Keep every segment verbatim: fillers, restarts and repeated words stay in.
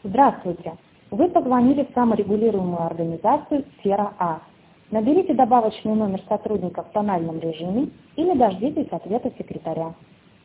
Здравствуйте! Вы позвонили в саморегулируемую организацию «Сфера А». Наберите добавочный номер сотрудника в тональном режиме или дождитесь ответа секретаря.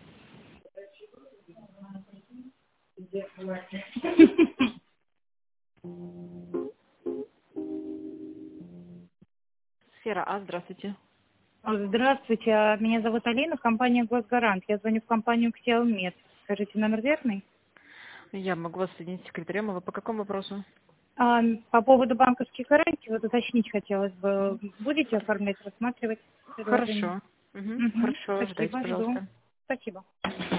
Сфера А, здравствуйте. Здравствуйте, меня зовут Алина, компания «Госгарант». Я звоню в компанию «Ксиалмед». Скажите, номер верный? Я могу вас соединить с секретарем. А вы по какому вопросу? А, по поводу банковских гарантий, вот уточнить хотелось бы. Будете оформлять, рассматривать предложение? Хорошо. Угу. Угу. Хорошо, ждайте, Спасибо, жду. пожалуйста. Спасибо.